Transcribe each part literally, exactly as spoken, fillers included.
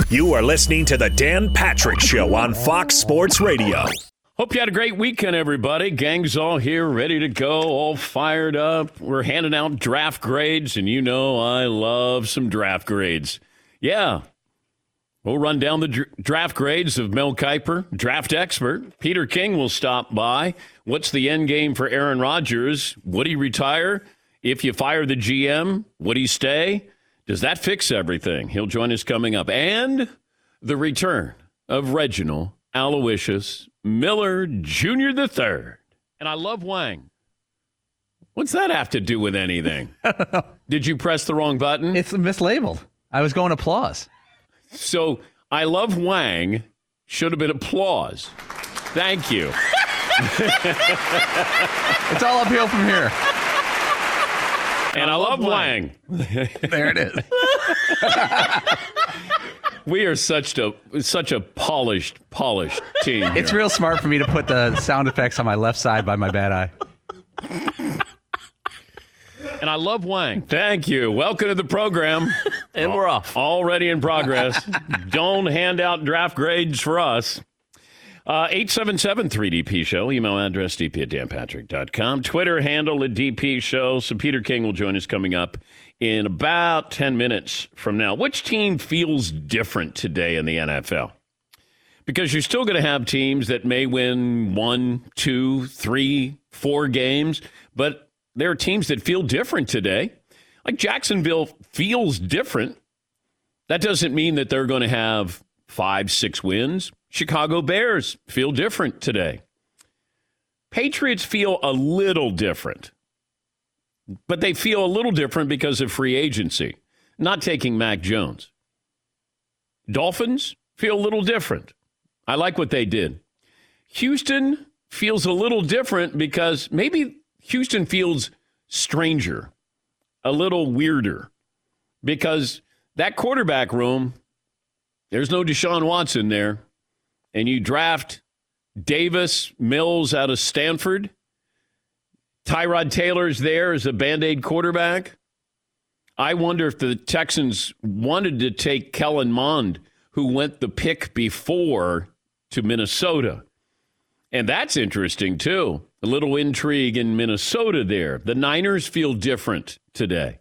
You are listening to the Dan Patrick Show on Fox Sports Radio. Hope you had a great weekend, everybody. Gang's all here, ready to go, all fired up. We're handing out draft grades, and you know I love some draft grades. Yeah. We'll run down the dr- draft grades of Mel Kiper, draft expert. Peter King will stop by. What's the end game for Aaron Rodgers? Would he retire? If you fire the G M, would he stay? Does that fix everything? He'll join us coming up. And the return of Reginald Aloysius Miller Junior the third. And I love Wang. What's that have to do with anything? I don't know. Did you press the wrong button? It's mislabeled. I was going applause. So I love Wang should have been applause. Thank you. It's all uphill from here. And I, I love, love Wang. Wang. There it is. We are such a such a polished, polished team here. It's real smart for me to put the sound effects on my left side by my bad eye. And I love Wang. Thank you. Welcome to the program. And we're off. Already in progress. Don't hand out draft grades for us. Uh, eight seven seven three D P Show. Email address d p at dan patrick dot com. Twitter handle at D P Show. So Peter King will join us coming up in about ten minutes from now. Which team feels different today in the N F L? Because you're still going to have teams that may win one, two, three, four games, but there are teams that feel different today. Like Jacksonville feels different. That doesn't mean that they're going to have five, six wins. Chicago Bears feel different today. Patriots feel a little different. But they feel a little different because of free agency, not taking Mac Jones. Dolphins feel a little different. I like what they did. Houston feels a little different because maybe Houston feels stranger, a little weirder, because that quarterback room, there's no Deshaun Watson there, and you draft Davis Mills out of Stanford. Tyrod Taylor's there as a Band-Aid quarterback. I wonder if the Texans wanted to take Kellen Mond, who went the pick before, to Minnesota. And that's interesting, too. A little intrigue in Minnesota there. The Niners feel different today.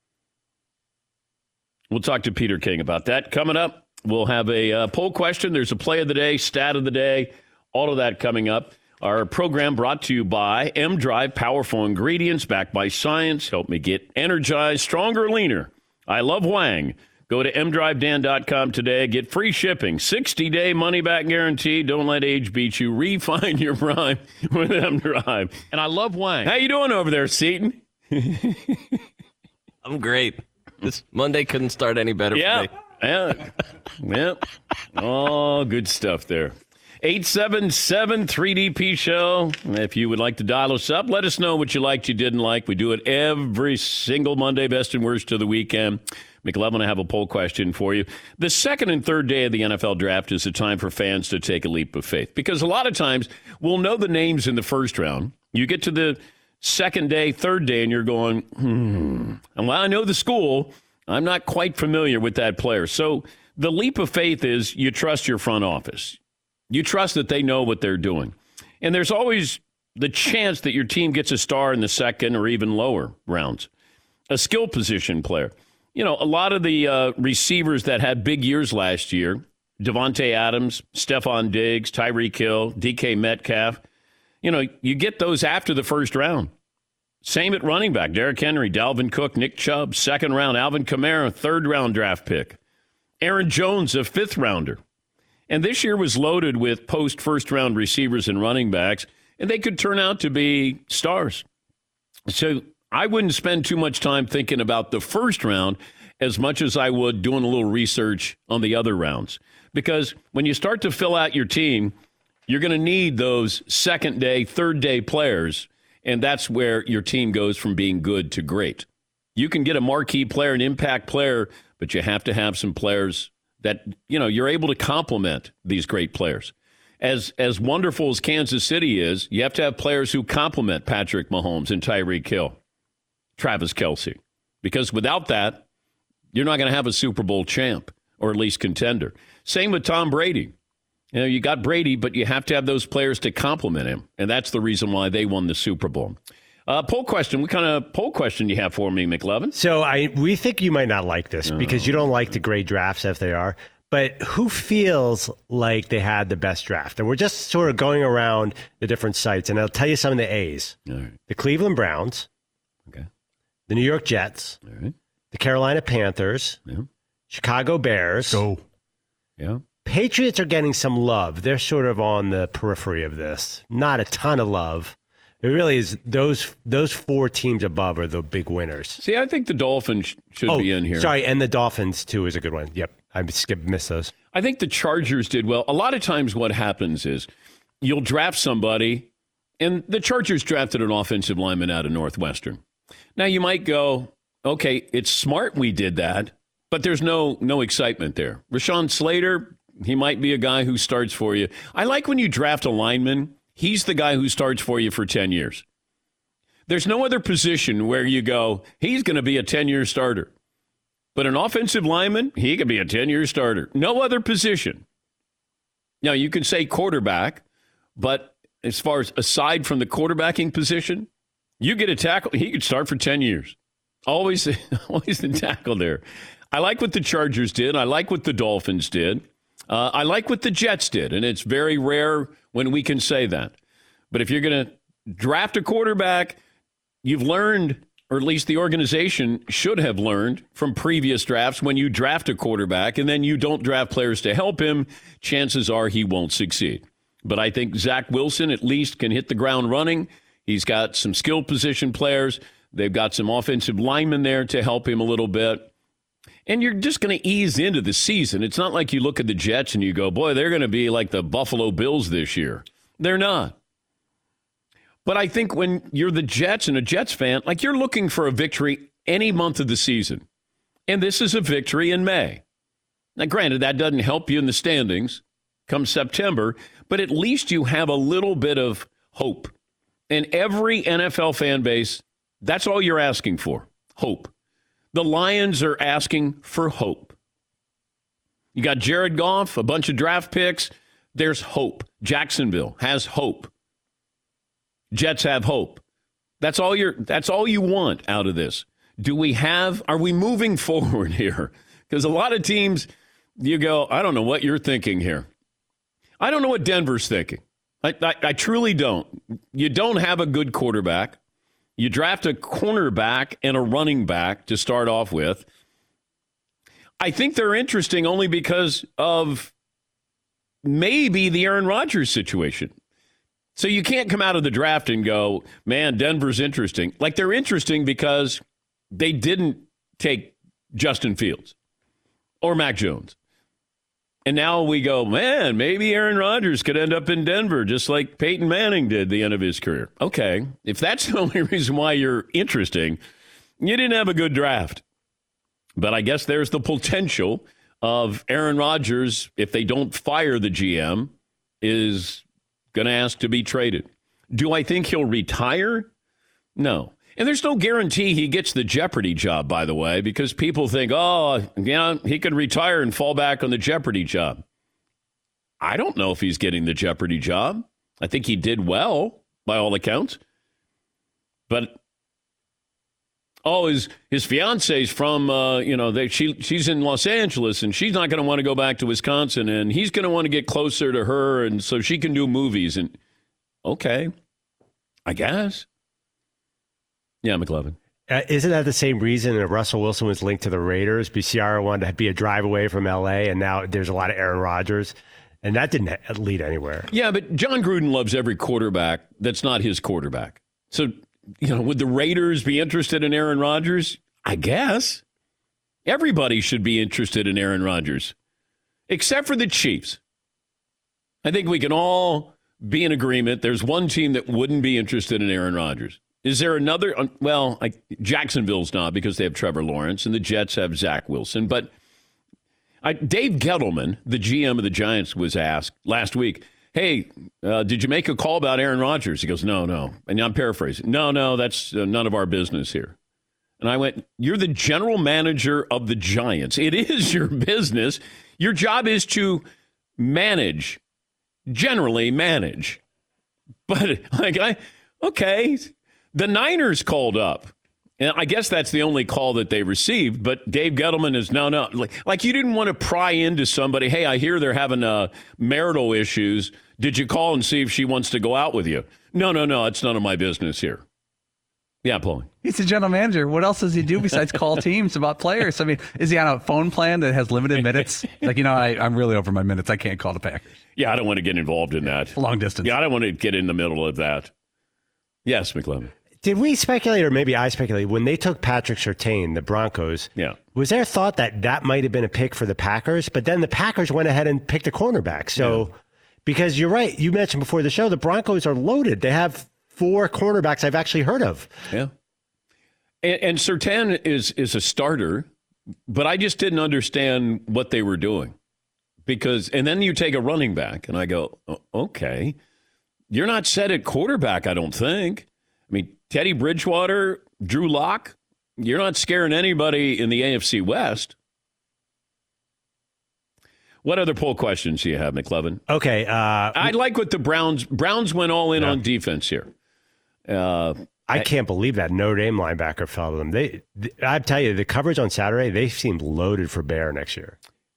We'll talk to Peter King about that. Coming up, we'll have a uh, poll question. There's a play of the day, stat of the day, all of that coming up. Our program brought to you by M-Drive Powerful Ingredients, backed by science. Help me get energized, stronger, leaner. I love Wang. Go to m drive dan dot com today. Get free shipping, sixty-day money-back guarantee. Don't let age beat you. Refine your prime with M-Drive. And I love Wang. How you doing over there, Seton? I'm great. This Monday couldn't start any better yeah. for me. Yeah. Yeah. Oh, good stuff there. eight seven seven three D P Show. If you would like to dial us up, let us know what you liked, you didn't like. We do it every single Monday, best and worst of the weekend. McLevin, I have a poll question for you. The second and third day of the N F L draft is a time for fans to take a leap of faith, because a lot of times we'll know the names in the first round. You get to the second day, third day, and you're going, hmm. And while I know the school, I'm not quite familiar with that player. So the leap of faith is you trust your front office. You trust that they know what they're doing. And there's always the chance that your team gets a star in the second or even lower rounds. A skill position player. You know, a lot of the uh, receivers that had big years last year, Devontae Adams, Stephon Diggs, Tyreek Hill, D K Metcalf, you know, you get those after the first round. Same at running back. Derrick Henry, Dalvin Cook, Nick Chubb, second round. Alvin Kamara, third round draft pick. Aaron Jones, a fifth rounder. And this year was loaded with post-first round receivers and running backs, and they could turn out to be stars. So I wouldn't spend too much time thinking about the first round as much as I would doing a little research on the other rounds. Because when you start to fill out your team, you're going to need those second day, third day players, and that's where your team goes from being good to great. You can get a marquee player, an impact player, but you have to have some players that, you know, you're able to complement these great players. As as wonderful as Kansas City is, you have to have players who complement Patrick Mahomes and Tyreek Hill, Travis Kelce. Because without that, you're not going to have a Super Bowl champ. or at least contender. Same with Tom Brady. You know, you got Brady, but you have to have those players to complement him, and that's the reason why they won the Super Bowl. Uh, poll question. What kind of poll question do you have for me, McLovin? So I we think you might not like this because you don't like the grade drafts if they are. But who feels like they had the best draft? And we're just sort of going around the different sites, and I'll tell you some of the A's. All right. The Cleveland Browns. Okay. The New York Jets. All right. The Carolina Panthers. Yeah. Chicago Bears. Go. Yeah. Patriots are getting some love. They're sort of on the periphery of this. Not a ton of love. It really is those those four teams above are the big winners. See, I think the Dolphins should oh, be in here. Sorry, and the Dolphins, too, is a good one. Yep, I skipped, missed those. I think the Chargers did well. A lot of times what happens is you'll draft somebody, and the Chargers drafted an offensive lineman out of Northwestern. Now, you might go, okay, it's smart we did that, but there's no no excitement there. Rashawn Slater, he might be a guy who starts for you. I like when you draft a lineman. He's the guy who starts for you for ten years. There's no other position where you go, he's going to be a ten-year starter. But an offensive lineman, he could be a ten-year starter. No other position. Now, you can say quarterback, but as far as aside from the quarterbacking position, you get a tackle, he could start for ten years. Always, always the tackle there. I like what the Chargers did. I like what the Dolphins did. Uh, I like what the Jets did, and it's very rare when we can say that. But if you're going to draft a quarterback, you've learned, or at least the organization should have learned from previous drafts, when you draft a quarterback and then you don't draft players to help him, chances are he won't succeed. But I think Zach Wilson at least can hit the ground running. He's got some skill position players. They've got some offensive linemen there to help him a little bit. And you're just going to ease into the season. It's not like you look at the Jets and you go, boy, they're going to be like the Buffalo Bills this year. They're not. But I think when you're the Jets and a Jets fan, like you're looking for a victory any month of the season. And this is a victory in May. Now, granted, that doesn't help you in the standings come September, but at least you have a little bit of hope. And every N F L fan base, that's all you're asking for, hope. The Lions are asking for hope. You got Jared Goff, a bunch of draft picks. There's hope. Jacksonville has hope. Jets have hope. That's all you're, that's all you want out of this. Do we have, are we moving forward here? Because a lot of teams, you go, I don't know what you're thinking here. I don't know what Denver's thinking. I, I, I truly don't. You don't have a good quarterback. You draft a cornerback and a running back to start off with. I think they're interesting only because of maybe the Aaron Rodgers situation. So you can't come out of the draft and go, man, Denver's interesting. Like, they're interesting because they didn't take Justin Fields or Mac Jones. And now we go, man, maybe Aaron Rodgers could end up in Denver just like Peyton Manning did the end of his career. Okay, if that's the only reason why you're interesting, you didn't have a good draft. But I guess there's the potential of Aaron Rodgers, if they don't fire the G M, is going to ask to be traded. Do I think he'll retire? No. And there's no guarantee he gets the Jeopardy job, by the way, because people think, oh, you know, he could retire and fall back on the Jeopardy job. I don't know if he's getting the Jeopardy job. I think he did well, by all accounts. But, oh, his his fiance's from, uh, you know, they, she she's in Los Angeles, and she's not going to want to go back to Wisconsin, and he's going to want to get closer to her, and so she can do movies. And okay, I guess. Yeah, McLovin. Uh, isn't that the same reason that Russell Wilson was linked to the Raiders? B C R wanted to be a drive away from L A, and now there's a lot of Aaron Rodgers, and that didn't lead anywhere. Yeah, but John Gruden loves every quarterback that's not his quarterback. So, you know, would the Raiders be interested in Aaron Rodgers? I guess. Everybody should be interested in Aaron Rodgers, except for the Chiefs. I think we can all be in agreement. There's one team that wouldn't be interested in Aaron Rodgers. Is there another? Well, I, Jacksonville's not because they have Trevor Lawrence, and the Jets have Zach Wilson. But I, Dave Gettleman, the G M of the Giants, was asked last week, hey, uh, did you make a call about Aaron Rodgers? He goes, no, no. And I'm paraphrasing. No, no, that's uh, none of our business here. And I went, you're the general manager of the Giants. It is your business. Your job is to manage, generally manage. But, like, I, okay, the Niners called up. And I guess that's the only call that they received. But Dave Gettleman is, no, no. Like, like you didn't want to pry into somebody. Hey, I hear they're having uh, marital issues. Did you call and see if she wants to go out with you? No, no, no. It's none of my business here. Yeah, Paulie. He's the general manager. What else does he do besides call teams about players? I mean, is he on a phone plan that has limited minutes? Like, you know, I, I'm really over my minutes. I can't call the Packers. Yeah, I don't want to get involved in that. Long distance. Yeah, I don't want to get in the middle of that. Yes, McLovin. Did we speculate, or maybe I speculate, when they took Patrick Surtain, the Broncos, yeah. was there thought that that might have been a pick for the Packers? But then the Packers went ahead and picked a cornerback. So, yeah. Because you're right, you mentioned before the show, the Broncos are loaded. They have four cornerbacks I've actually heard of. Yeah. And, and Surtain is, is a starter, but I just didn't understand what they were doing. Because, and then you take a running back, and I go, okay, you're not set at quarterback, I don't think. I mean, Teddy Bridgewater, Drew Lock, you're not scaring anybody in the A F C West. What other poll questions do you have, McLovin? Okay. Uh, I like what the Browns, Browns went all in yeah. on defense here. Uh, I can't believe that Notre Dame linebacker fell to them. They, they, I tell you, the coverage on Saturday, they seemed loaded for bear next year.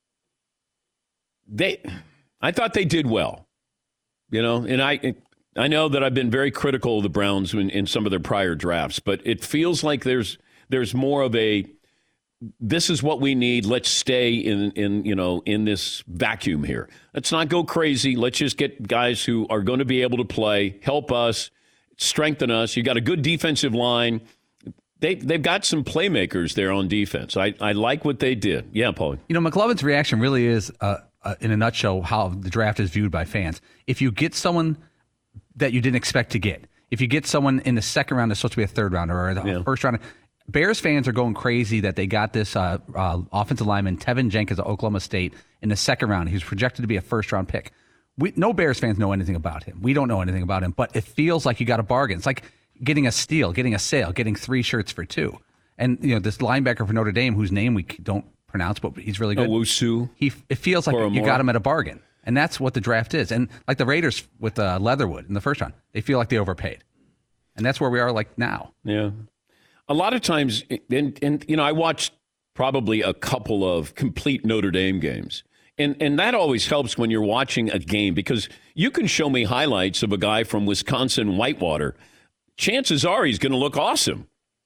They, I thought they did well, you know, and I, I know that I've been very critical of the Browns in, in some of their prior drafts, but it feels like there's there's more of a, this is what we need. Let's stay in in you know in this vacuum here. Let's not go crazy. Let's just get guys who are going to be able to play, help us, strengthen us. You got a good defensive line. They they've got some playmakers there on defense. I I like what they did. Yeah, Paul. You know, McLovin's reaction really is, uh, uh, in a nutshell, how the draft is viewed by fans. If you get someone that you didn't expect to get. If you get someone in the second round that's supposed to be a third rounder or the yeah. first round, Bears fans are going crazy that they got this uh, uh, offensive lineman, Tevin Jenkins of Oklahoma State, in the second round. He was projected to be a first round pick. We, no Bears fans know anything about him. We don't know anything about him, but it feels like you got a bargain. It's like getting a steal, getting a sale, getting three shirts for two. And you know this linebacker for Notre Dame, whose name we don't pronounce, but he's really good. Owusu. He it feels like you got him at a bargain. And that's what the draft is. And like the Raiders with uh, Leatherwood in the first round, they feel like they overpaid. And that's where we are like now. Yeah. A lot of times, and, and you know, I watched probably a couple of complete Notre Dame games. And and that always helps when you're watching a game because you can show me highlights of a guy from Wisconsin Whitewater. Chances are he's going to look awesome.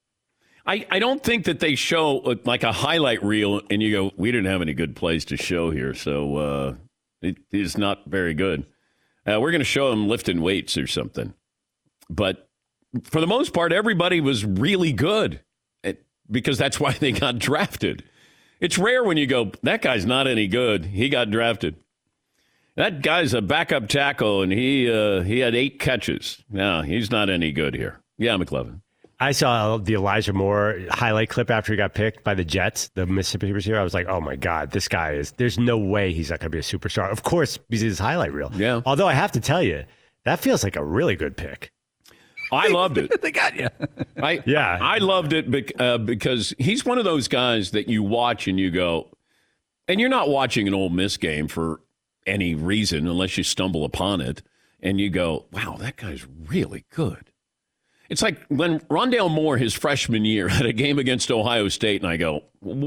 I, I don't think that they show a, like a highlight reel and you go, we didn't have any good plays to show here. So, uh, it is not very good. Uh, we're going to show him lifting weights or something. But for the most part, everybody was really good at, because that's why they got drafted. It's rare when you go, that guy's not any good. He got drafted. That guy's a backup tackle, and he uh, he had eight catches. No, he's not any good here. Yeah, McLovin. I saw the Elijah Moore highlight clip after he got picked by the Jets, the Mississippi receiver. I was like, oh, my God, this guy is – there's no way he's not going to be a superstar. Of course, because his highlight reel. Yeah. Although I have to tell you, that feels like a really good pick. I loved it. They got you. I, yeah. I loved it bec- uh, because he's one of those guys that you watch and you go – and you're not watching an Ole Miss game for any reason unless you stumble upon it, and you go, wow, that guy's really good. It's like when Rondale Moore, his freshman year, had a game against Ohio State, and I go,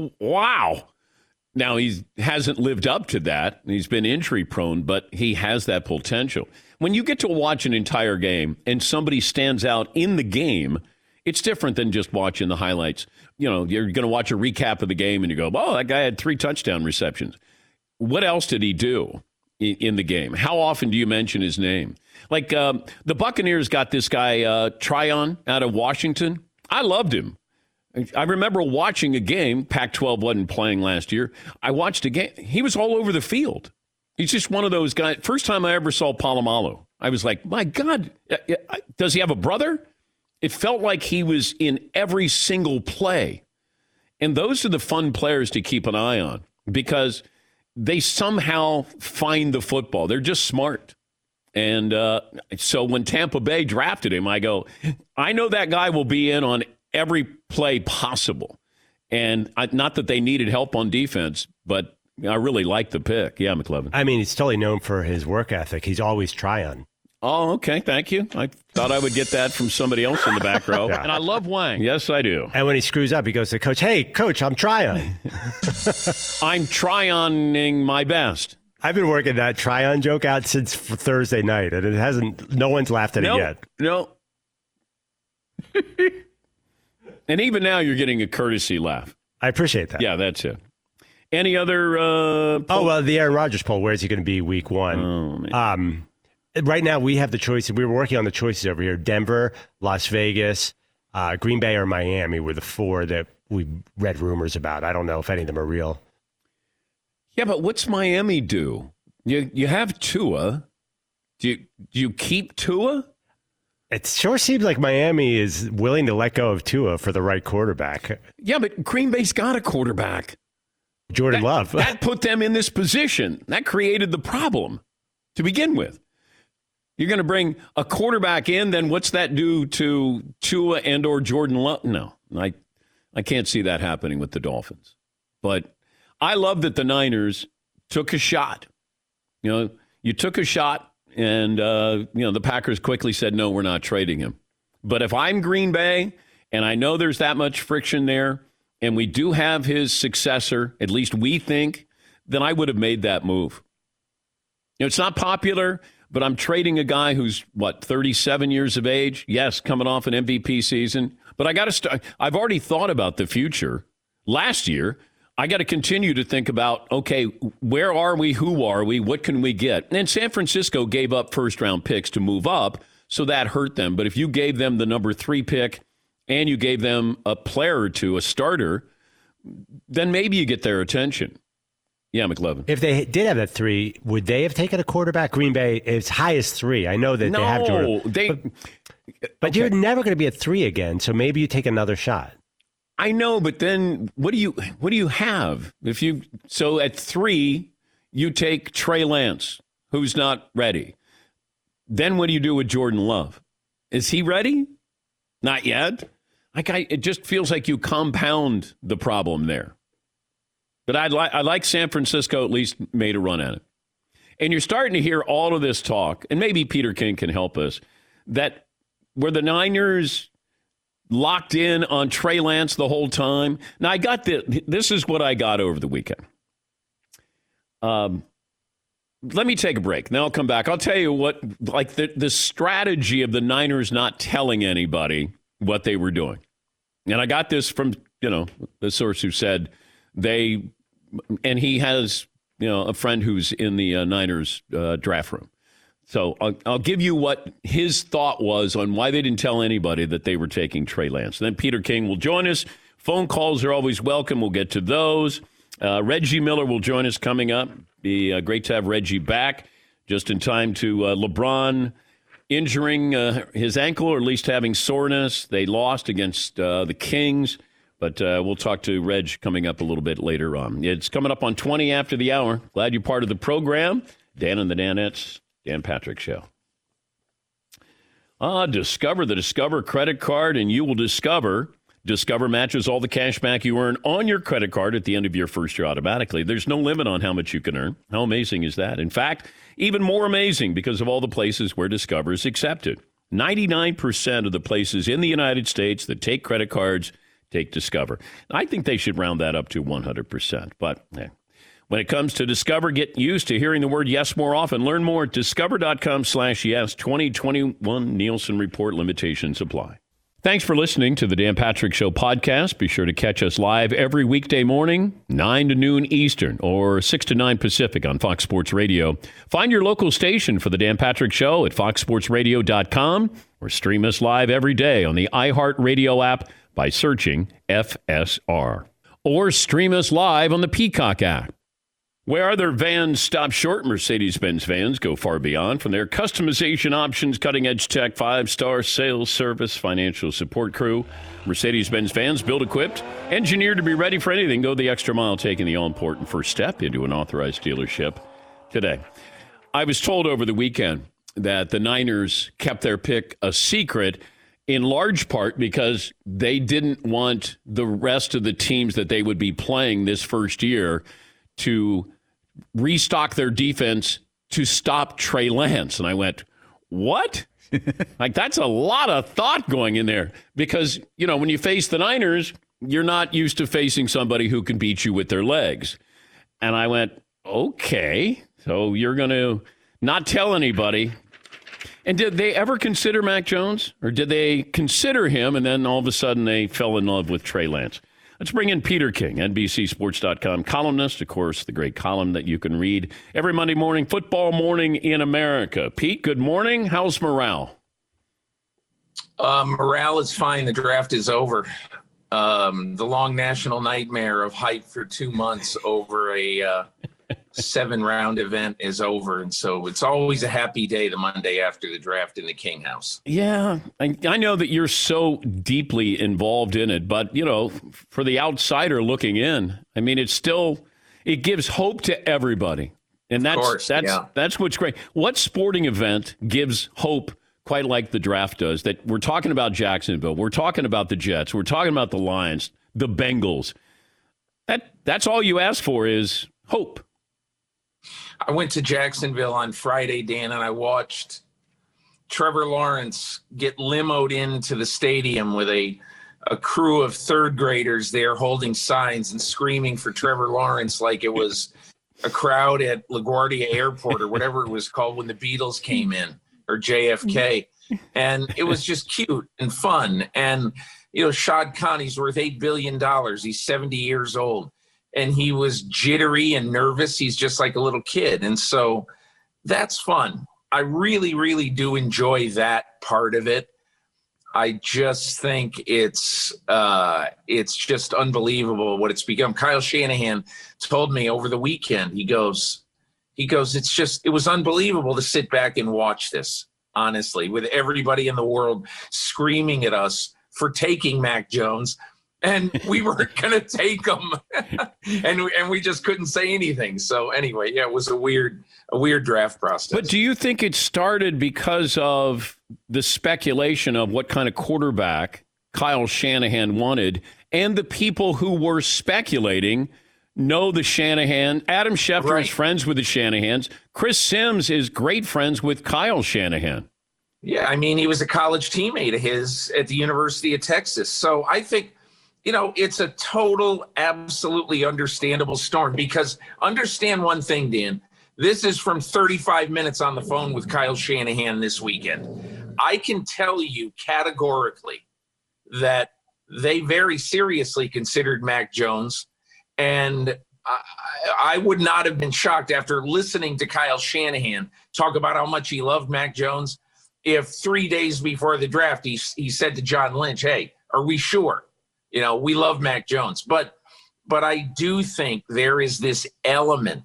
wow. Now, he hasn't lived up to that. He's been injury-prone, but he has that potential. When you get to watch an entire game and somebody stands out in the game, it's different than just watching the highlights. You know, you're going to watch a recap of the game, and you go, oh, that guy had three touchdown receptions. What else did he do in the game? How often do you mention his name? Like um, the Buccaneers got this guy, uh, Tryon, out of Washington. I loved him. I remember watching a game. Pac twelve wasn't playing last year. I watched a game. He was all over the field. He's just one of those guys. First time I ever saw Polamalu, I was like, my God, does he have a brother? It felt like he was in every single play. And those are the fun players to keep an eye on because they somehow find the football. They're just smart. And uh, so when Tampa Bay drafted him, I go, I know that guy will be in on every play possible. And I, not that they needed help on defense, but I really like the pick. Yeah, McLevin. I mean, he's totally known for his work ethic. He's always trying. Oh, okay. Thank you. I thought I would get that from somebody else in the back row. Yeah. And I love Wang. Yes, I do. And when he screws up, he goes to the coach, hey, coach, I'm trying. I'm trying my best. I've been working that try-on joke out since Thursday night, and it hasn't. No one's laughed at no, it yet. No. And even now, you're getting a courtesy laugh. I appreciate that. Yeah, that's it. Any other? Uh, oh well, the Aaron Rodgers poll. Where is he going to be week one? Oh, man. Um, right now, we have the choices. We were working on the choices over here: Denver, Las Vegas, uh, Green Bay, or Miami were the four that we read rumors about. I don't know if any of them are real. Yeah, but what's Miami do? You you have Tua. Do you, do you keep Tua? It sure seems like Miami is willing to let go of Tua for the right quarterback. Yeah, but Green Bay's got a quarterback. Jordan that, Love. That put them in this position. That created the problem to begin with. You're going to bring a quarterback in, then what's that do to Tua and or Jordan Love? No, I, I can't see that happening with the Dolphins. But I love that the Niners took a shot. You know, you took a shot, and, uh, you know, the Packers quickly said, no, we're not trading him. But if I'm Green Bay, and I know there's that much friction there, and we do have his successor, at least we think, then I would have made that move. You know, it's not popular, but I'm trading a guy who's, what, thirty-seven years of age? Yes, coming off an M V P season. But I got to start. I've already thought about the future. Last year, I got to continue to think about, okay, where are we? Who are we? What can we get? And San Francisco gave up first-round picks to move up, so that hurt them. But if you gave them the number three pick and you gave them a player or two, a starter, then maybe you get their attention. Yeah, McLevin. If they did have that three, would they have taken a quarterback? Green Bay, as high as three. I know that no, they have Jordan. They, but but okay. You're never going to be at three again, so maybe you take another shot. I know, but then what do you what do you have? If you so at three, you take Trey Lance, who's not ready. Then what do you do with Jordan Love? Is he ready? Not yet. Like I, it just feels like you compound the problem there. But I'd like I like San Francisco at least made a run at it. And you're starting to hear all of this talk, and maybe Peter King can help us, that were the Niners locked in on Trey Lance the whole time? Now, I got the, this is what I got over the weekend. Um, let me take a break. Then I'll come back. I'll tell you what, like the, the strategy of the Niners not telling anybody what they were doing. And I got this from, you know, the source who said they, and he has, you know, a friend who's in the uh, Niners uh, draft room. So I'll, I'll give you what his thought was on why they didn't tell anybody that they were taking Trey Lance. Then Peter King will join us. Phone calls are always welcome. We'll get to those. Uh, Reggie Miller will join us coming up. Be uh, great to have Reggie back just in time to uh, LeBron injuring uh, his ankle, or at least having soreness. They lost against uh, the Kings, but uh, we'll talk to Reg coming up a little bit later on. It's coming up on twenty after the hour. Glad you're part of the program. Dan and the Danettes. Dan Patrick Show. Ah, discover the Discover credit card, and you will discover Discover matches all the cash back you earn on your credit card at the end of your first year automatically. There's no limit on how much you can earn. How amazing is that? In fact, even more amazing because of all the places where Discover is accepted. ninety-nine percent of the places in the United States that take credit cards take Discover. I think they should round that up to one hundred percent, but eh. When it comes to Discover, get used to hearing the word yes more often. Learn more at discover.com slash yes. twenty twenty-one Nielsen Report limitations apply. Thanks for listening to the Dan Patrick Show podcast. Be sure to catch us live every weekday morning, nine to noon Eastern or six to nine Pacific on Fox Sports Radio. Find your local station for the Dan Patrick Show at fox sports radio dot com or stream us live every day on the iHeartRadio app by searching F S R. Or stream us live on the Peacock app. Where other vans stop short, Mercedes-Benz vans go far beyond. From their customization options, cutting-edge tech, five-star sales service, financial support crew, Mercedes-Benz vans built, equipped, engineered to be ready for anything. Go the extra mile, taking the all-important first step into an authorized dealership today. I was told over the weekend that the Niners kept their pick a secret, in large part because they didn't want the rest of the teams that they would be playing this first year to restock their defense to stop Trey Lance. And I went, what? Like, that's a lot of thought going in there because, you know, when you face the Niners, you're not used to facing somebody who can beat you with their legs. And I went, okay, so you're going to not tell anybody. And did they ever consider Mac Jones? Or did they consider him and then all of a sudden they fell in love with Trey Lance? Let's bring in Peter King, N B C Sports dot com columnist, of course, the great column that you can read every Monday morning, Football Morning in America. Pete, good morning. How's morale? Uh, morale is fine. The draft is over. Um, the long national nightmare of hype for two months over a uh, seven-round event is over. And so it's always a happy day the Monday after the draft in the King House. Yeah, I, I know that you're so deeply involved in it, but, you know, for the outsider looking in, I mean, it's still, it gives hope to everybody. And that's, course, that's, yeah. that's what's great. What sporting event gives hope quite like the draft does, that we're talking about Jacksonville, we're talking about the Jets, we're talking about the Lions, the Bengals. That That's all you ask for is hope. I went to Jacksonville on Friday, Dan, and I watched Trevor Lawrence get limoed into the stadium with a, a crew of third graders there holding signs and screaming for Trevor Lawrence like it was a crowd at LaGuardia Airport or whatever it was called when the Beatles came in, or J F K. And it was just cute and fun. And, you know, Shad Khan, he's worth eight billion dollars. He's seventy years old. And he was jittery and nervous. He's just like a little kid. And so that's fun. I really, really do enjoy that part of it. I just think it's uh, it's just unbelievable what it's become. Kyle Shanahan told me over the weekend, he goes, he goes, it's just, it was unbelievable to sit back and watch this, honestly, with everybody in the world screaming at us for taking Mac Jones. And we weren't going to take him, and we, and we just couldn't say anything. So anyway, yeah, it was a weird, a weird draft process. But do you think it started because of the speculation of what kind of quarterback Kyle Shanahan wanted, and the people who were speculating know the Shanahan? Adam Schefter Right. is friends with the Shanahans. Chris Sims is great friends with Kyle Shanahan. Yeah, I mean, he was a college teammate of his at the University of Texas. So I think, you know, it's a total, absolutely understandable storm, because understand one thing, Dan, this is from thirty-five minutes on the phone with Kyle Shanahan this weekend. I can tell you categorically that they very seriously considered Mac Jones, and I, I would not have been shocked after listening to Kyle Shanahan talk about how much he loved Mac Jones if three days before the draft he, he said to John Lynch, hey, are we sure? You know, we love Mac Jones, but but I do think there is this element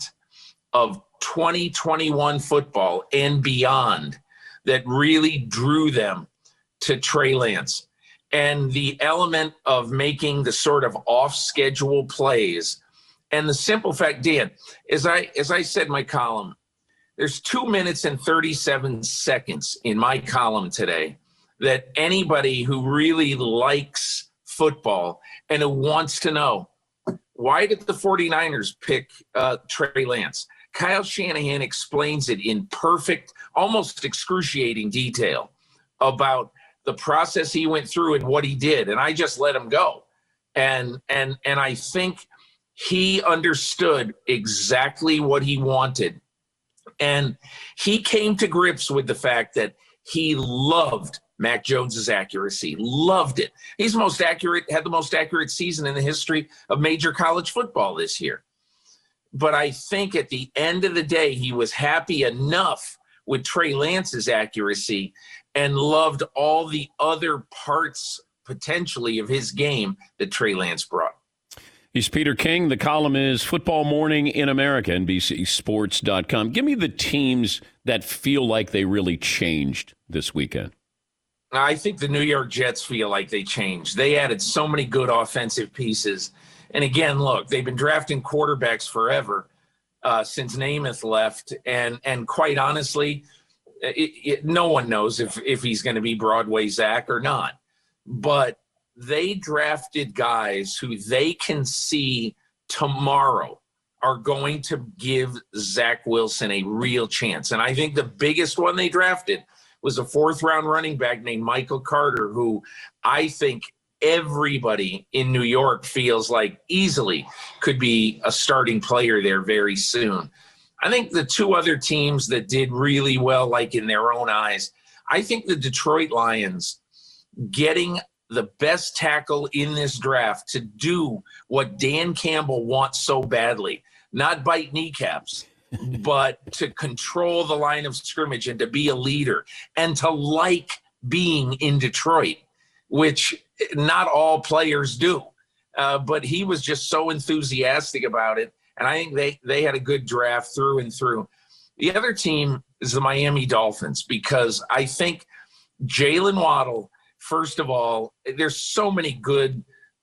of twenty twenty-one football and beyond that really drew them to Trey Lance. And the element of making the sort of off-schedule plays. And the simple fact, Dan, as I as I said in my column, there's two minutes and thirty-seven seconds in my column today that anybody who really likes football and who wants to know, why did the 49ers pick uh, Trey Lance? Kyle Shanahan explains it in perfect, almost excruciating detail about the process he went through and what he did. And I just let him go. And, and, and I think he understood exactly what he wanted. And he came to grips with the fact that he loved Mac Jones's accuracy, loved it. He's the most accurate, had the most accurate season in the history of major college football this year. But I think at the end of the day, he was happy enough with Trey Lance's accuracy and loved all the other parts potentially of his game that Trey Lance brought. He's Peter King. The column is Football Morning in America, N B C Sports dot com. Give me the teams that feel like they really changed this weekend. I think the New York Jets feel like they changed. They added so many good offensive pieces. And again, look, they've been drafting quarterbacks forever uh, since Namath left. And and quite honestly, it, it, no one knows if, if he's going to be Broadway Zach or not. But they drafted guys who they can see tomorrow are going to give Zach Wilson a real chance. And I think the biggest one they drafted was a fourth round running back named Michael Carter, who I think everybody in New York feels like easily could be a starting player there very soon. I think the two other teams that did really well, like in their own eyes, I think the Detroit Lions getting the best tackle in this draft to do what Dan Campbell wants so badly, not bite kneecaps, but to control the line of scrimmage and to be a leader and to like being in Detroit, which not all players do. Uh, but he was just so enthusiastic about it. And I think they, they had a good draft through and through. The other team is the Miami Dolphins, because I think Jalen Waddle, first of all, there's so many good,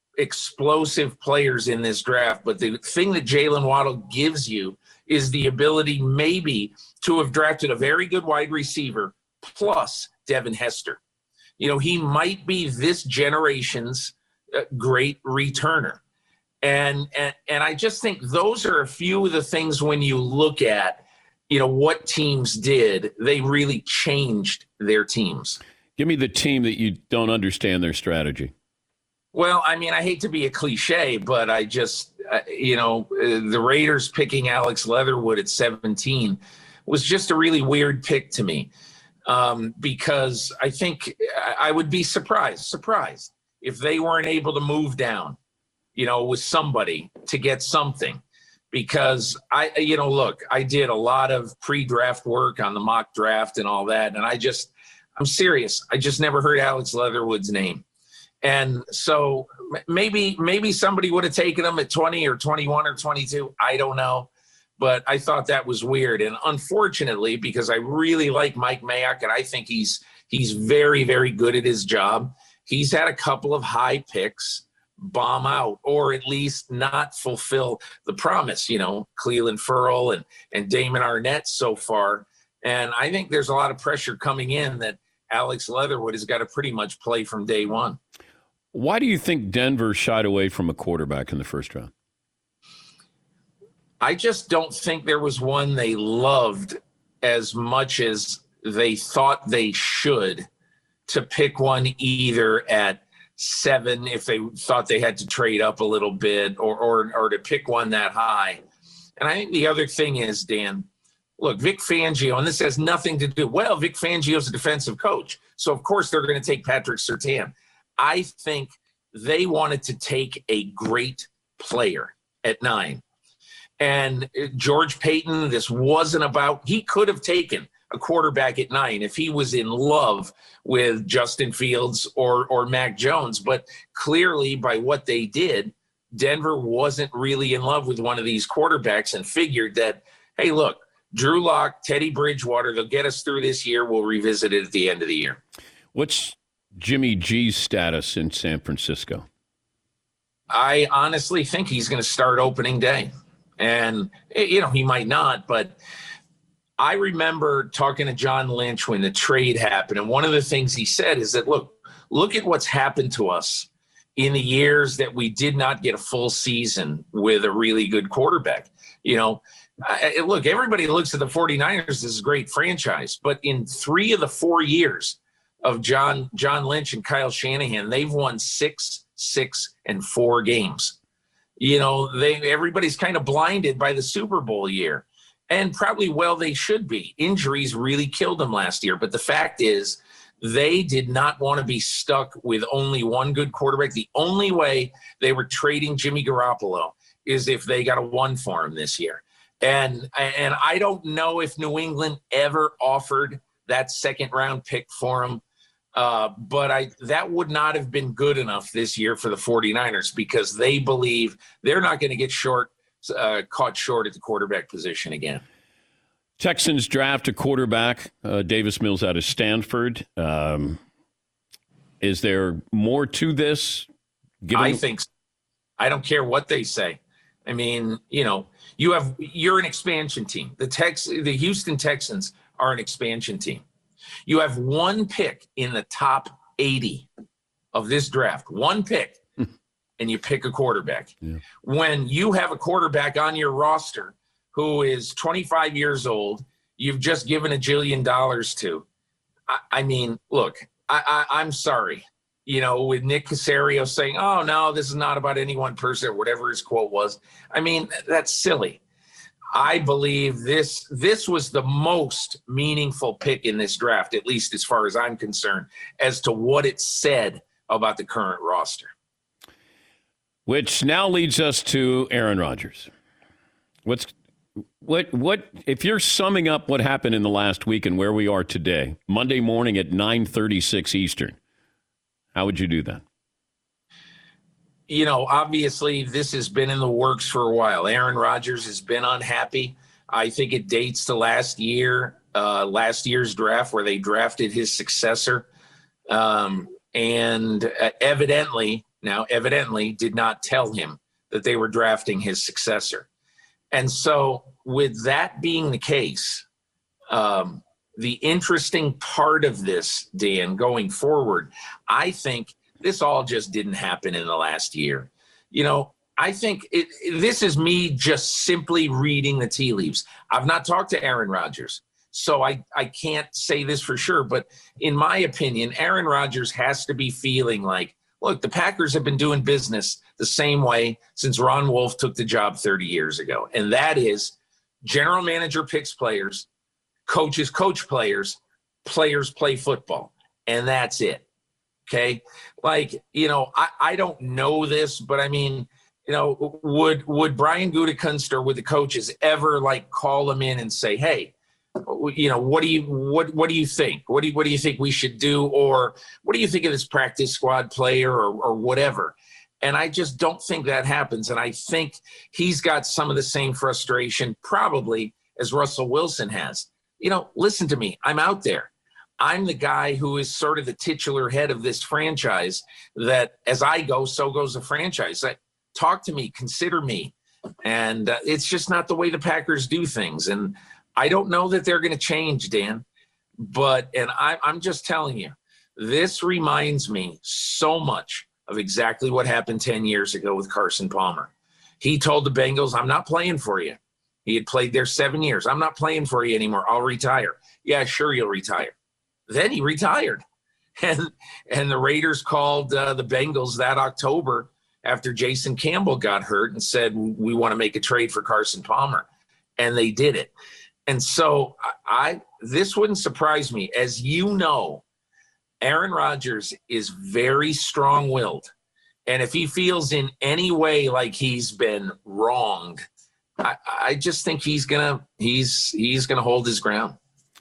explosive players in this draft. But the thing that Jalen Waddle gives you is the ability maybe to have drafted a very good wide receiver plus Devin Hester. You know, he might be this generation's uh, great returner. And, and and I just think those are a few of the things when you look at, you know, what teams did, they really changed their teams. Give me the team that you don't understand their strategy. Well, I mean, I hate to be a cliche, but I just, uh, you know, uh, the Raiders picking Alex Leatherwood at seventeen was just a really weird pick to me, um, because I think I would be surprised, surprised if they weren't able to move down, you know, with somebody to get something. Because I, you know, look, I did a lot of pre-draft work on the mock draft and all that. And I just, I'm serious. I just never heard Alex Leatherwood's name. And so maybe, maybe somebody would have taken him at twenty or twenty-one or twenty-two. I don't know. But I thought that was weird. And unfortunately, because I really like Mike Mayock and I think he's, he's very, very good at his job, he's had a couple of high picks bomb out, or at least not fulfill the promise, you know, Cleveland Ferrell and, and Damon Arnett so far. And I think there's a lot of pressure coming in that Alex Leatherwood has got to pretty much play from day one. Why do you think Denver shied away from a quarterback in the first round? I just don't think there was one they loved as much as they thought they should to pick one either at seven if they thought they had to trade up a little bit, or, or or to pick one that high. And I think the other thing is, Dan, look, Vic Fangio, and this has nothing to do, well, Vic Fangio's a defensive coach, so of course they're going to take Patrick Surtain. I think they wanted to take a great player at nine. And George Payton, this wasn't about, he could have taken a quarterback at nine if he was in love with Justin Fields or or Mac Jones. But clearly by what they did, Denver wasn't really in love with one of these quarterbacks and figured that, hey, look, Drew Lock, Teddy Bridgewater, they'll get us through this year. We'll revisit it at the end of the year. What's Jimmy G's status in San Francisco? I honestly think he's going to start opening day. And, you know, he might not, but I remember talking to John Lynch when the trade happened, and one of the things he said is that, look, look at what's happened to us in the years that we did not get a full season with a really good quarterback. You know, I, look, everybody looks at the 49ers as a great franchise, but in three of the four years of John John Lynch and Kyle Shanahan, they've won six, six, and four games. You know, they everybody's kind of blinded by the Super Bowl year. And probably, well, they should be. Injuries really killed them last year. But the fact is, they did not want to be stuck with only one good quarterback. The only way they were trading Jimmy Garoppolo is if they got a one for him this year. And, and I don't know if New England ever offered that second round pick for him. Uh, but I that would not have been good enough this year for the 49ers, because they believe they're not going to get short. Uh, caught short at the quarterback position again. Texans draft a quarterback, uh, Davis Mills out of Stanford. Um, is there more to this? Given- I think so. I don't care what they say. I mean, you know, you have you're an expansion team. The Tex, the Houston Texans are an expansion team. You have one pick in the top eighty of this draft, one pick, and you pick a quarterback. Yeah. When you have a quarterback on your roster who is twenty-five years old, you've just given a jillion dollars to. I, I mean, look, I, I, I'm sorry. You know, with Nick Caserio saying, oh, no, this is not about any one person, or whatever his quote was. I mean, that's silly. I believe this this was the most meaningful pick in this draft, at least as far as I'm concerned, as to what it said about the current roster. Which now leads us to Aaron Rodgers. What's what what if you're summing up what happened in the last week and where we are today, Monday morning at nine thirty-six Eastern, how would you do that? You know, obviously this has been in the works for a while. Aaron Rodgers has been unhappy. I think it dates to last year, uh, last year's draft where they drafted his successor. Um, and uh, evidently, now evidently did not tell him that they were drafting his successor. And so with that being the case, um, the interesting part of this, Dan, going forward, I think this all just didn't happen in the last year. You know, I think it, it, this is me just simply reading the tea leaves. I've not talked to Aaron Rodgers, so I, I can't say this for sure. But in my opinion, Aaron Rodgers has to be feeling like, look, the Packers have been doing business the same way since Ron Wolf took the job thirty years ago. And that is general manager picks players, coaches coach players, players play football. And that's it. Okay. Like, you know, I, I don't know this, but I mean, you know, would, would Brian Gutekunst or would the coaches ever like call him in and say, hey, you know, what do you, what, what do you think? What do you, what do you think we should do? Or what do you think of this practice squad player or, or whatever? And I just don't think that happens. And I think he's got some of the same frustration probably as Russell Wilson has. You know, listen to me. I'm out there. I'm the guy who is sort of the titular head of this franchise that as I go, so goes the franchise. Like, talk to me, consider me. And uh, it's just not the way the Packers do things. And I don't know that they're going to change, Dan. But, and I, I'm just telling you, this reminds me so much of exactly what happened ten years ago with Carson Palmer. He told the Bengals, I'm not playing for you. He had played there seven years. I'm not playing for you anymore. I'll retire. Yeah, sure, you'll retire. Then he retired. And and the Raiders called uh, the Bengals that October after Jason Campbell got hurt and said, we want to make a trade for Carson Palmer. And they did it. And so I, I this wouldn't surprise me. As you know, Aaron Rodgers is very strong-willed. And if he feels in any way like he's been wronged, I, I just think he's gonna he's he's gonna hold his ground.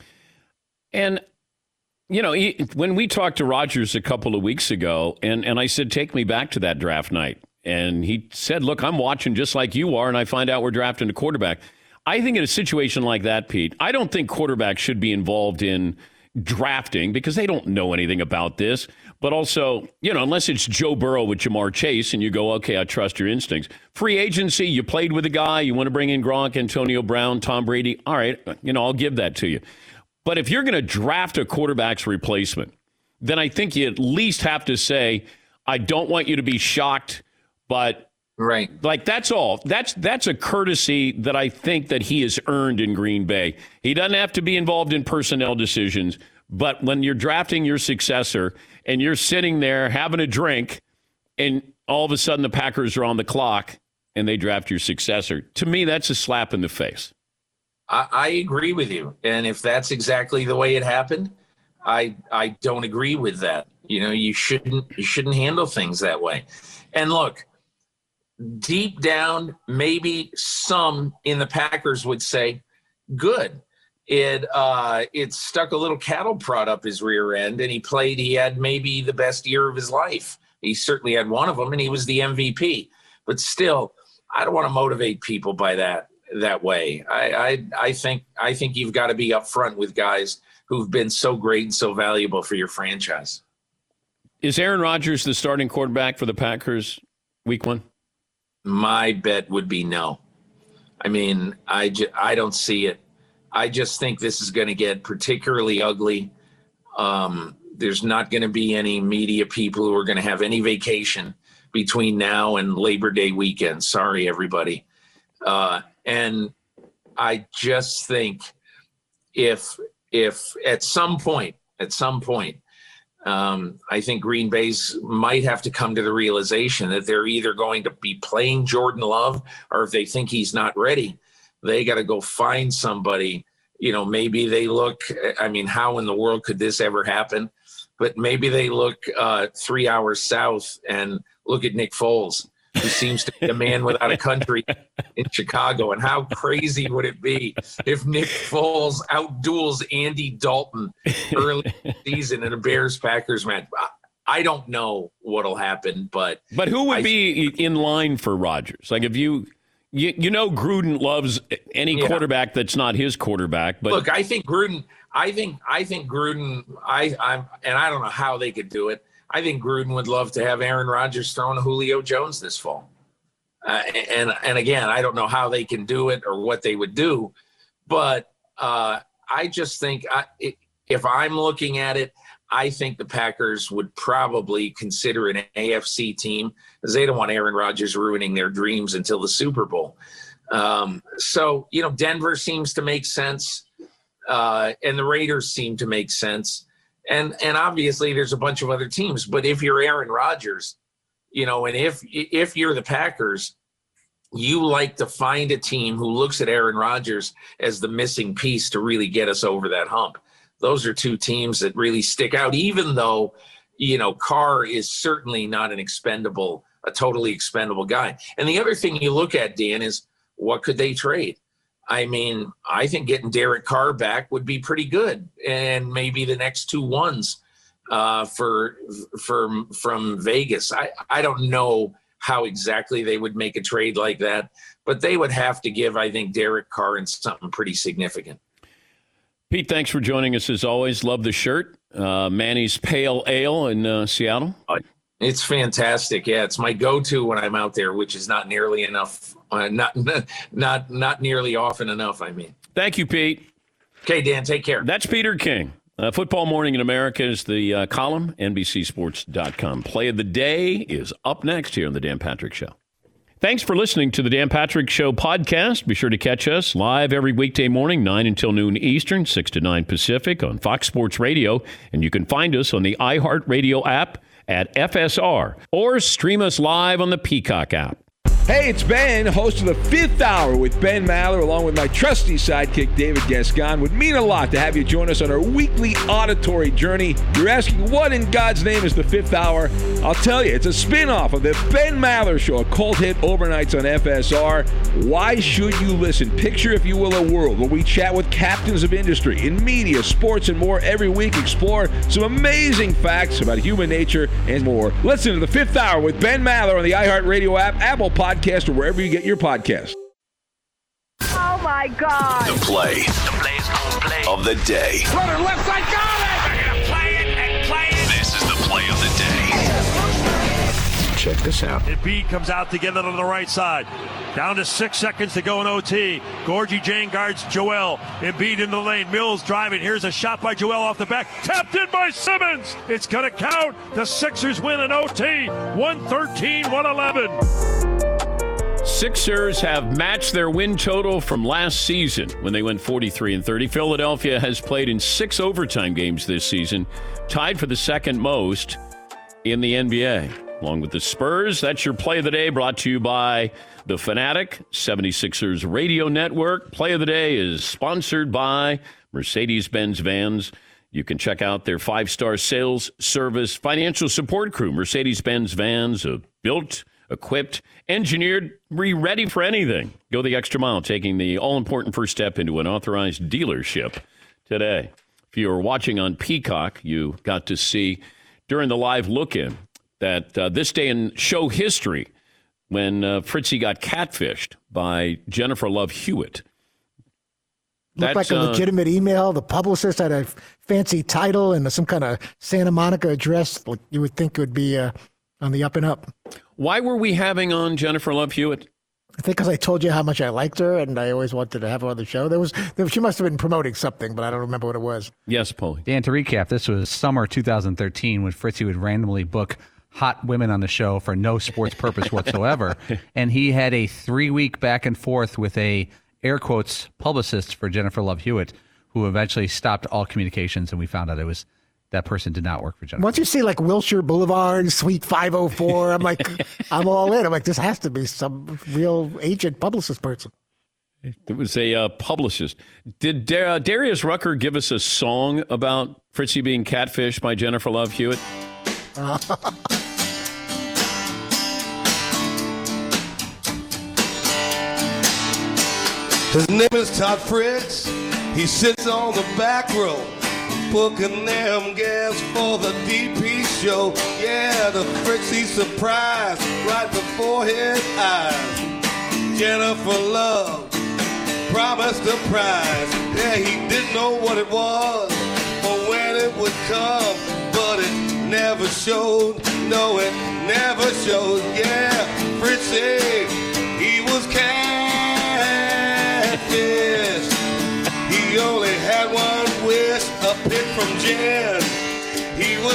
And you know, he, when we talked to Rodgers a couple of weeks ago, and, and I said, take me back to that draft night. And he said, look, I'm watching just like you are, and I find out we're drafting a quarterback. I think in a situation like that, Pete, I don't think quarterbacks should be involved in drafting because they don't know anything about this. But also, you know, unless it's Joe Burrow with Jamar Chase and you go, okay, I trust your instincts. Free agency, you played with a guy, you want to bring in Gronk, Antonio Brown, Tom Brady. All right, you know, I'll give that to you. But if you're going to draft a quarterback's replacement, then I think you at least have to say, I don't want you to be shocked, but right, like that's all. That's that's a courtesy that I think that he has earned in Green Bay. He doesn't have to be involved in personnel decisions, but when you're drafting your successor and you're sitting there having a drink and all of a sudden the Packers are on the clock and they draft your successor, to me, that's a slap in the face. I agree with you. And if that's exactly the way it happened, I I don't agree with that. You know, you shouldn't you shouldn't handle things that way. And look, deep down, maybe some in the Packers would say, good. It uh, it stuck a little cattle prod up his rear end, and he played, he had maybe the best year of his life. He certainly had one of them, and he was the M V P. But still, I don't want to motivate people by that. that way. I, I I think I think you've got to be upfront with guys who've been so great and so valuable for your franchise. Is Aaron Rodgers the starting quarterback for the Packers week one? My bet would be no. I mean, I, ju- I don't see it. I just think this is going to get particularly ugly. Um, there's not going to be any media people who are going to have any vacation between now and Labor Day weekend. Sorry, everybody. Uh, and I just think if if at some point, at some point, um, I think Green Bay's might have to come to the realization that they're either going to be playing Jordan Love, or if they think he's not ready, they got to go find somebody. You know, maybe they look, I mean, how in the world could this ever happen? But maybe they look uh, three hours south and look at Nick Foles, who seems to be a man without a country in Chicago. And how crazy would it be if Nick Foles outduels Andy Dalton early in the season in a Bears-Packers match? I don't know what'll happen, but... But who would I, be in line for Rodgers? Like, if you... You, you know Gruden loves any yeah. quarterback that's not his quarterback. But look, I think Gruden... I think I think Gruden, I, I'm, and I don't know how they could do it. I think Gruden would love to have Aaron Rodgers throwing to Julio Jones this fall. Uh, and and again, I don't know how they can do it or what they would do, but uh, I just think I, if I'm looking at it, I think the Packers would probably consider an A F C team, because they don't want Aaron Rodgers ruining their dreams until the Super Bowl. Um, so, you know, Denver seems to make sense. Uh, and the Raiders seem to make sense. And and obviously there's a bunch of other teams. But if you're Aaron Rodgers, you know, and if if you're the Packers, you like to find a team who looks at Aaron Rodgers as the missing piece to really get us over that hump. Those are two teams that really stick out, even though, you know, Carr is certainly not an expendable, a totally expendable guy. And the other thing you look at, Dan, is what could they trade? I mean, I think getting Derek Carr back would be pretty good, and maybe the next two ones uh, for for from Vegas. I, I don't know how exactly they would make a trade like that, but they would have to give, I think, Derek Carr and something pretty significant. Pete, thanks for joining us as always. Love the shirt, uh, Manny's Pale Ale in uh, Seattle. Uh, It's fantastic. Yeah, it's my go-to when I'm out there, which is not nearly enough. Uh, not, not, not nearly often enough, I mean. Thank you, Pete. Okay, Dan, take care. That's Peter King. Uh, Football Morning in America is the uh, column, N B C Sports dot com. Play of the Day is up next here on The Dan Patrick Show. Thanks for listening to The Dan Patrick Show podcast. Be sure to catch us live every weekday morning, nine until noon Eastern, six to nine Pacific on Fox Sports Radio. And you can find us on the iHeartRadio app at F S R, or stream us live on the Peacock app. Hey, it's Ben, host of the Fifth Hour with Ben Maller, along with my trusty sidekick, David Gascon. Would mean a lot to have you join us on our weekly auditory journey. You're asking, what in God's name is the Fifth Hour? I'll tell you, it's a spin-off of the Ben Maller Show, a cult hit overnights on F S R. Why should you listen? Picture, if you will, a world where we chat with captains of industry in media, sports, and more every week. Explore some amazing facts about human nature and more. Listen to the Fifth Hour with Ben Maller on the iHeartRadio app, Apple Podcast, or wherever you get your podcast. Oh, my God. The play, the plays on play of the day. Runner left side, got it! They're going to play it and play it. This is the play of the day. Check this out. Embiid comes out to get it on the right side. Down to six seconds to go in O T. Gorgie Jane guards Joel. Embiid in the lane. Mills driving. Here's a shot by Joel off the back. Tapped in by Simmons. It's going to count. The Sixers win in O T. one thirteen one eleven. Sixers have matched their win total from last season when they went forty-three and thirty. Philadelphia has played in six overtime games this season, tied for the second most in the N B A. Along with the Spurs, that's your Play of the Day, brought to you by The Fanatic, seventy-sixers Radio Network. Play of the Day is sponsored by Mercedes-Benz Vans. You can check out their five-star sales, service, financial support crew. Mercedes-Benz Vans, uh, built, equipped, engineered, ready for anything. Go the extra mile, taking the all-important first step into an authorized dealership today. If you were watching on Peacock, you got to see during the live look-in that uh, this day in show history, when uh, Fritzy got catfished by Jennifer Love Hewitt. Looked like a uh, legitimate email. The publicist had a fancy title and some kind of Santa Monica address. Like you would think it would be uh, on the up and up. Why were we having on Jennifer Love Hewitt? I think because I told you how much I liked her, and I always wanted to have her on the show. There was, there, she must have been promoting something, but I don't remember what it was. Yes, Paulie. Dan, to recap, this was summer two thousand thirteen when Fritzy would randomly book hot women on the show for no sports purpose whatsoever. And he had a three-week back and forth with a, air quotes, publicist for Jennifer Love Hewitt, who eventually stopped all communications, and we found out it was that person did not work for Jennifer. Once you see like Wilshire Boulevard, Suite five oh four, I'm like, I'm all in. I'm like, this has to be some real agent publicist person. It was a uh, publicist. Did Dar- uh, Darius Rucker give us a song about Fritzy being catfished by Jennifer Love Hewitt? Uh. His name is Todd Fritz. He sits on the back row, booking them gas for the D P show. Yeah, the Fritzy surprise right before his eyes. Jennifer Love promised a prize. Yeah, he didn't know what it was or when it would come, but it never showed. No, it never showed. Yeah, Fritzy, he was catfish. He only had one wish, a pick from Jen. He was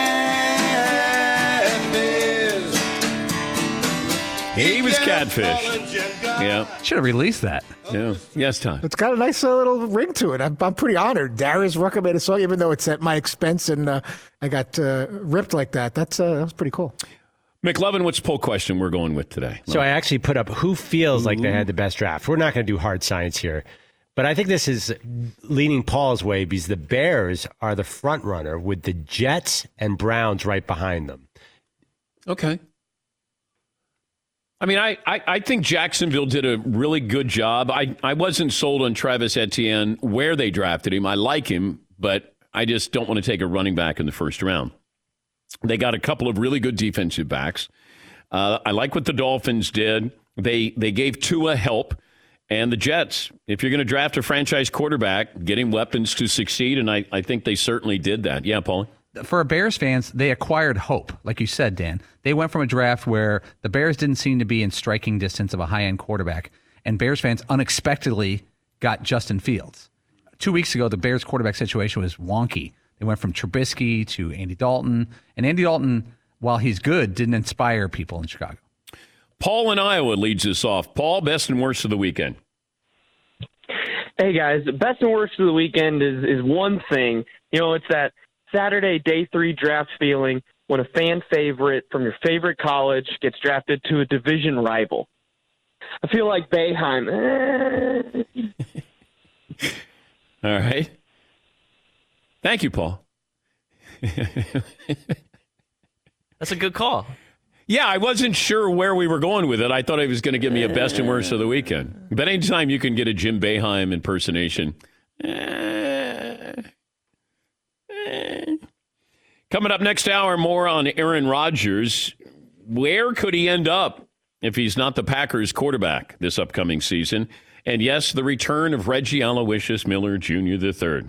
catfish. He, he was catfish. Yeah. Should have released that. Yeah. Yes, Tom. It's got a nice uh, little ring to it. I'm, I'm pretty honored. Darius Rucker made a song, even though it's at my expense, and uh, I got uh, ripped like that. That's uh, that was pretty cool. McLovin, what's the poll question we're going with today? So I actually put up who feels like they had the best draft. We're not going to do hard science here. But I think this is leaning Paul's way because the Bears are the front runner with the Jets and Browns right behind them. Okay. I mean, I, I, I think Jacksonville did a really good job. I, I wasn't sold on Travis Etienne where they drafted him. I like him, but I just don't want to take a running back in the first round. They got a couple of really good defensive backs. Uh, I like what the Dolphins did. They they gave Tua help. And the Jets, if you're going to draft a franchise quarterback, get him weapons to succeed, and I, I think they certainly did that. Yeah, Paul? For Bears fans, they acquired hope, like you said, Dan. They went from a draft where the Bears didn't seem to be in striking distance of a high-end quarterback, and Bears fans unexpectedly got Justin Fields. Two weeks ago, the Bears quarterback situation was wonky. They went from Trubisky to Andy Dalton, and Andy Dalton, while he's good, didn't inspire people in Chicago. Paul in Iowa leads us off. Paul, best and worst of the weekend. Hey, guys. Best and worst of the weekend is, is one thing. You know, it's that Saturday day three draft feeling when a fan favorite from your favorite college gets drafted to a division rival. I feel like Boeheim. All right. Thank you, Paul. That's a good call. Yeah, I wasn't sure where we were going with it. I thought it was going to give me a best and worst of the weekend. But anytime you can get a Jim Boeheim impersonation. Eh, eh. Coming up next hour, more on Aaron Rodgers. Where could he end up if he's not the Packers quarterback this upcoming season? And yes, the return of Reggie Aloysius Miller Junior the third.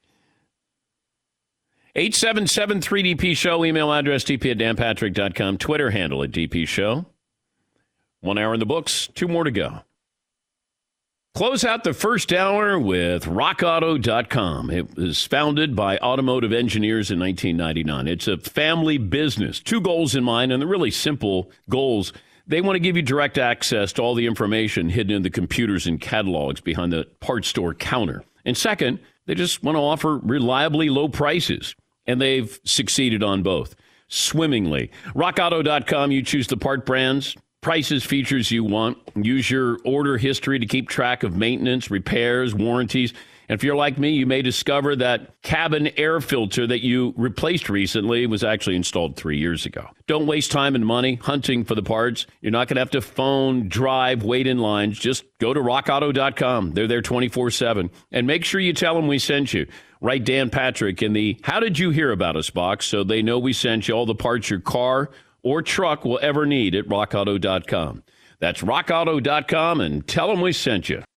eight seven seven three D P show, email address d p at dan patrick dot com, Twitter handle at D P show. One hour in the books, two more to go. Close out the first hour with rock auto dot com. It was founded by automotive engineers in nineteen ninety-nine. It's a family business. Two goals in mind, and they're really simple goals. They want to give you direct access to all the information hidden in the computers and catalogs behind the parts store counter. And second, they just want to offer reliably low prices. And they've succeeded on both swimmingly. rock auto dot com, you choose the part brands, prices, features you want. Use your order history to keep track of maintenance, repairs, warranties. And if you're like me, you may discover that cabin air filter that you replaced recently was actually installed three years ago. Don't waste time and money hunting for the parts. You're not going to have to phone, drive, wait in lines. Just go to rock auto dot com. They're there twenty-four seven. And make sure you tell them we sent you. Write Dan Patrick in the How Did You Hear About Us box so they know we sent you all the parts your car or truck will ever need at rock auto dot com. That's rock auto dot com, and tell them we sent you.